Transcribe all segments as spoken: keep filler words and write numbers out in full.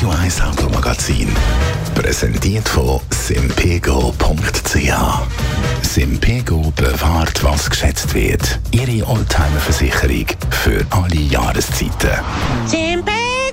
Radio eins Automagazin. Präsentiert von simpego punkt c h. Simpego bewahrt, was geschätzt wird. Ihre Oldtimer-Versicherung für alle Jahreszeiten. Simpego!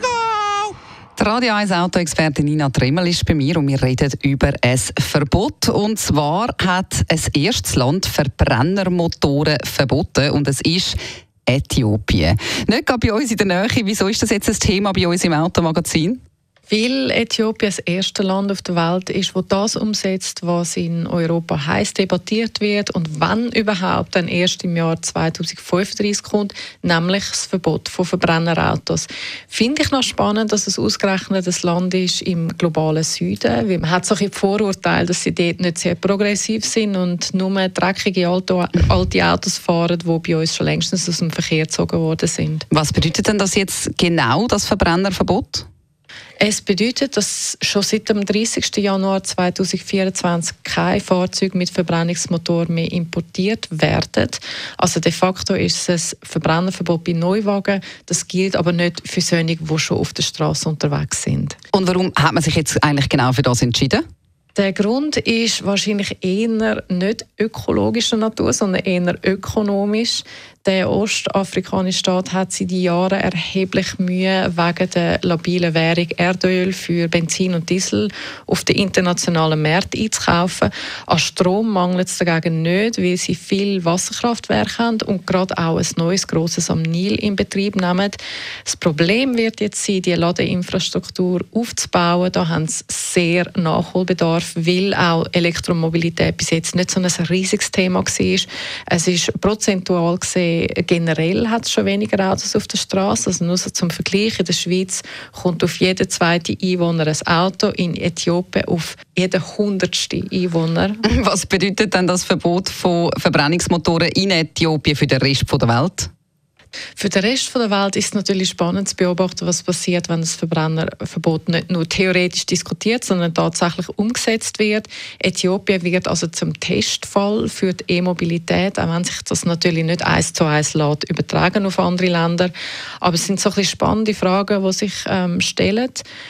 Die Radio eins Autoexpertin Nina Trimmel ist bei mir und wir reden über ein Verbot. Und zwar hat ein erstes Land Verbrennermotoren verboten und es ist Äthiopien. Nicht gerade bei uns in der Nähe. Wieso ist das jetzt ein Thema bei uns im Automagazin? Weil Äthiopien das erste Land auf der Welt ist, das das umsetzt, was in Europa heiß debattiert wird und wenn überhaupt dann erst im Jahr zweitausendfünfunddreißig kommt, nämlich das Verbot von Verbrennerautos. Finde ich noch spannend, dass es ausgerechnet ein Land ist im globalen Süden. Weil man hat so ein Vorurteil, dass sie dort nicht sehr progressiv sind und nur dreckige alte, alte Autos fahren, die bei uns schon längstens aus dem Verkehr gezogen worden sind. Was bedeutet denn das jetzt genau, das Verbrennerverbot? Es bedeutet, dass schon seit dem dreißigsten Januar zweitausendvierundzwanzig keine Fahrzeuge mit Verbrennungsmotor mehr importiert werden. Also de facto ist es ein Verbrennerverbot bei Neuwagen. Das gilt aber nicht für solche, die schon auf der Straße unterwegs sind. Und warum hat man sich jetzt eigentlich genau für das entschieden? Der Grund ist wahrscheinlich eher nicht ökologischer Natur, sondern eher ökonomisch. Der ostafrikanische Staat hat seit Jahren erheblich Mühe, wegen der labilen Währung Erdöl für Benzin und Diesel auf den internationalen Märkten einzukaufen. An Strom mangelt es dagegen nicht, weil sie viel Wasserkraftwerke haben und gerade auch ein neues grosses am Nil in Betrieb nehmen. Das Problem wird jetzt sein, die Ladeinfrastruktur aufzubauen. Da haben sie sehr Nachholbedarf, weil auch Elektromobilität bis jetzt nicht so ein riesiges Thema war. Es ist prozentual gesehen, generell hat es schon weniger Autos auf der Straße. Also nur so zum Vergleich, in der Schweiz kommt auf jeden zweiten Einwohner ein Auto, in Äthiopien auf jeden hundertsten Einwohner. Was bedeutet denn das Verbot von Verbrennungsmotoren in Äthiopien für den Rest der Welt? Für den Rest der Welt ist es natürlich spannend zu beobachten, was passiert, wenn das Verbrennerverbot nicht nur theoretisch diskutiert, sondern tatsächlich umgesetzt wird. Äthiopien wird also zum Testfall für die E-Mobilität, auch wenn sich das natürlich nicht eins zu eins lässt, übertragen auf andere Länder. Aber es sind so ein bisschen spannende Fragen, die sich ähm, stellen.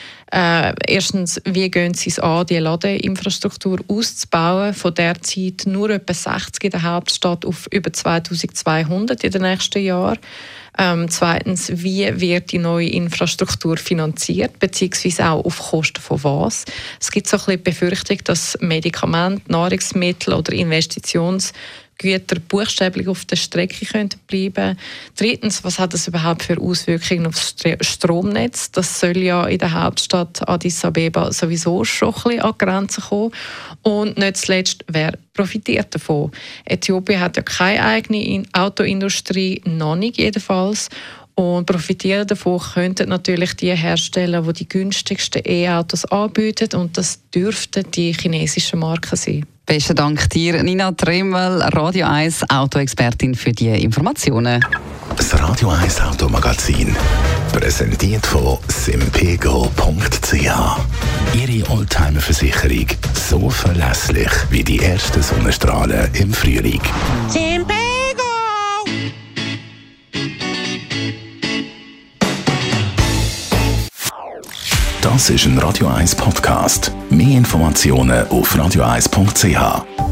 Äh, erstens, wie gehen Sie es an, die Ladeinfrastruktur auszubauen? Von der Zeit nur etwa sechzig in der Hauptstadt auf über zweitausendzweihundert in den nächsten Jahren. Ähm, zweitens, wie wird die neue Infrastruktur finanziert, beziehungsweise auch auf Kosten von was? Es gibt so ein bisschen die Befürchtung, dass Medikamente, Nahrungsmittel oder Investitions Güter buchstäblich auf der Strecke könnten bleiben. Drittens, was hat das überhaupt für Auswirkungen auf das Stromnetz? Das soll ja in der Hauptstadt Addis Abeba sowieso schon ein bisschen an die Grenzen kommen. Und nicht zuletzt, wer profitiert davon? Äthiopien hat ja keine eigene Autoindustrie, noch nicht jedenfalls. Und profitieren davon könnten natürlich die Hersteller, die die günstigsten E-Autos anbieten. Und das dürften die chinesischen Marken sein. Besten Dank dir, Nina Trimmel, Radio eins Autoexpertin, für die Informationen. Das Radio eins Automagazin. Präsentiert von simpego punkt c h. Ihre Oldtimer-Versicherung so verlässlich wie die ersten Sonnenstrahlen im Frühling. Simpego! Das ist ein Radio eins Podcast. Mehr Informationen auf radio eins punkt c h.